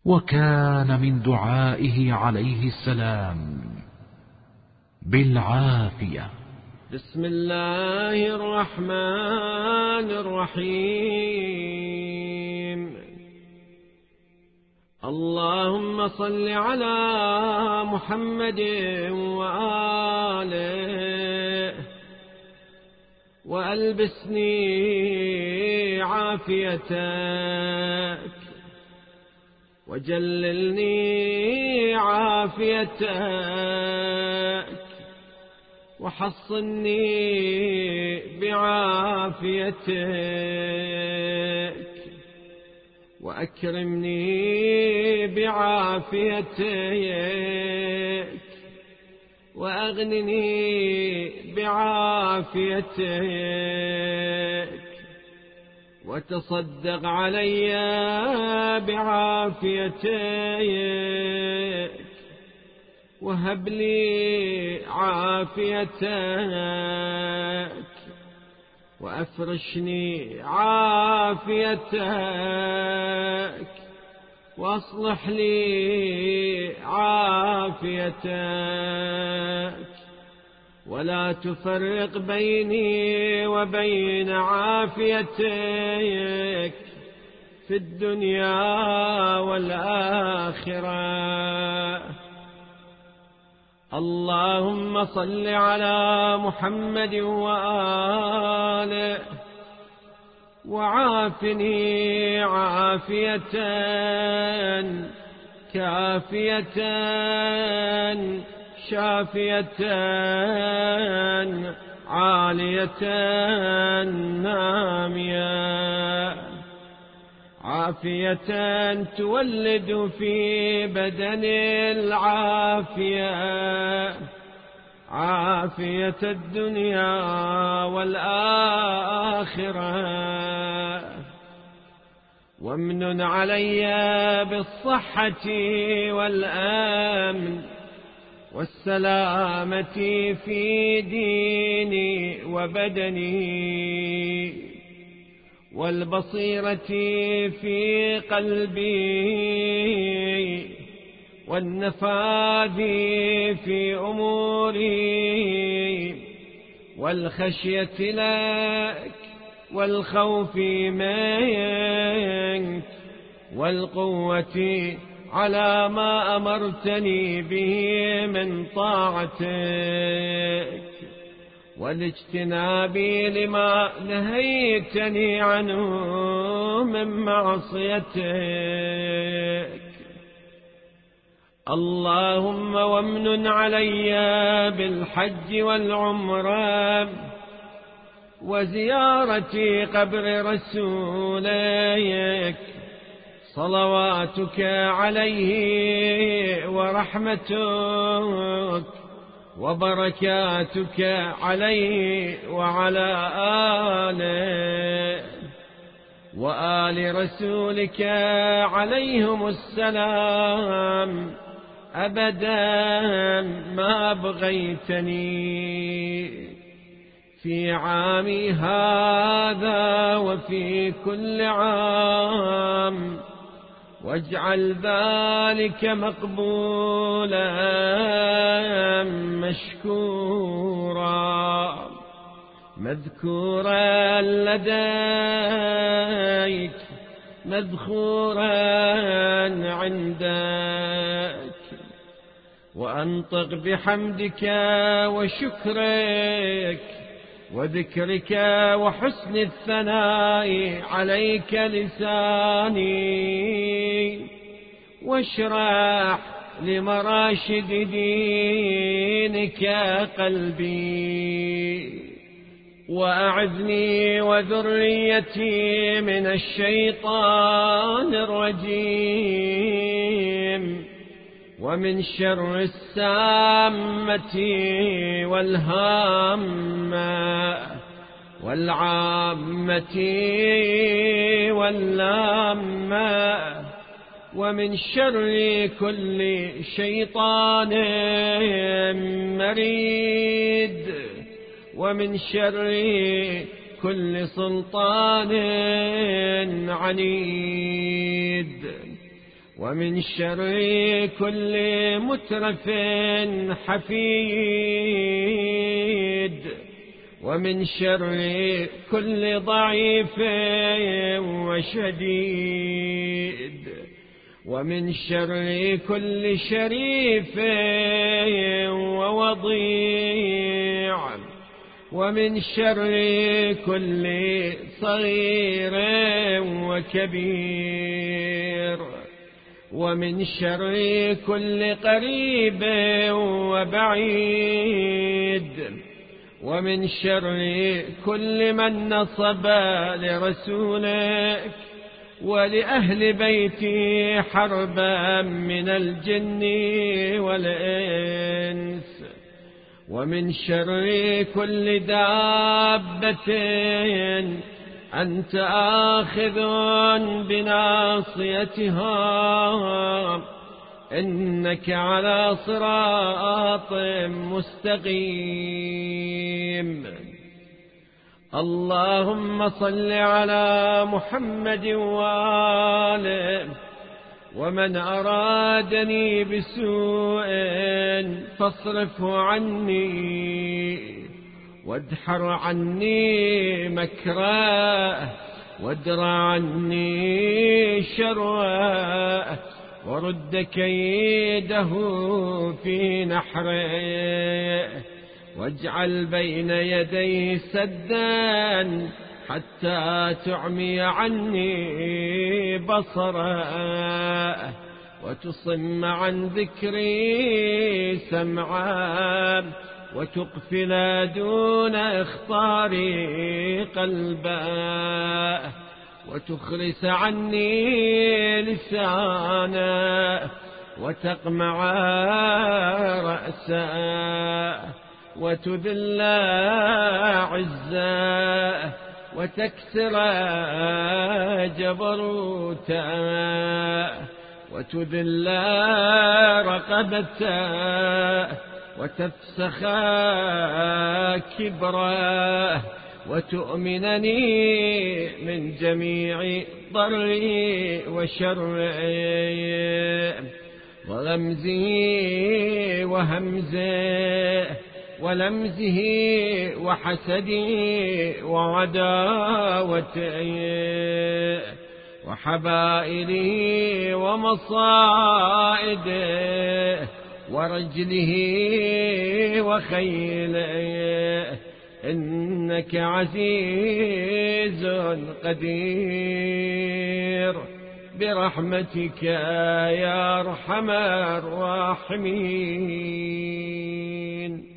وكان من دعائه عليه السلام بالعافية. بسم الله الرحمن الرحيم. اللهم صل على محمد وآله وألبسني عافيتك وجللني عافيتك وحصني بعافيتك وأكرمني بعافيتك وأغنني بعافيتك وتصدق علي بعافيتك وهب لي عافيتك وأفرشني عافيتك واصلح لي عافيتك ولا تفرق بيني وبين عافيتك في الدنيا والآخرة. اللهم صل على محمد وآله وعافني عافية كافية شافية عالية نامية، عافية تولد في بدن العافية، عافية الدنيا والآخرة. وامنن علي بالصحة والأمن والسلامة في ديني وبدني، والبصيرة في قلبي، والنفاذ في أموري، والخشية لك، والخوف منك، والقوة على ما أمرتني به من طاعتك، والاجتناب لما نهيتني عنه من معصيتك. اللهم وامنن علي بالحج والعمرة وزيارة قبر رسولك صلواتك عليه ورحمتك وبركاتك عليه وعلى آله وآل رسولك عليهم السلام أبدا ما بغيتني في عامي هذا وفي كل عام، واجعل ذلك مقبولا مشكورا مذكورا لديك مذخورا عندك، وأنطق بحمدك وشكرك وذكرك وحسن الثناء عليك لساني، واشرح لمراشد دينك قلبي، وأعذني وذريتي من الشيطان الرجيم ومن شر السامة والهامة والعامة واللامة، ومن شر كل شيطان مريد، ومن شر كل سلطان عنيد. ومن شر كل مترف حفيد، ومن شر كل ضعيف وشديد، ومن شر كل شريف ووضيع، ومن شر كل صغير وكبير، ومن شر كل قريب وبعيد، ومن شر كل من نصب لرسولك ولأهل بيتي حربا من الجن والإنس، ومن شر كل دابة أنت آخذ بناصيتها، إنك على صراط مستقيم. اللهم صل على محمد وآله. ومن أرادني بسوء فاصرفه عني، وادحر عني مكره، وادرع عني شره، ورد كيده في نحره، واجعل بين يديه سدا حتى تعمي عني بصره، وتصم عن ذكري سمعا، وتقفل دون إخطاري قلبا، وتخرس عني لسانا، وتقمع رأسا، وتذل عزا، وتكسر جبروتا، وتذل رقبتا، وتفسخ كبرا، وتؤمنني من جميع ضري وشري، وغمزه وهمزه، ولمزه وحسدي وعداوتي، وحبائله ومصائده، ورجله وخيله، إنك عزيز قدير برحمتك يا أرحم الراحمين.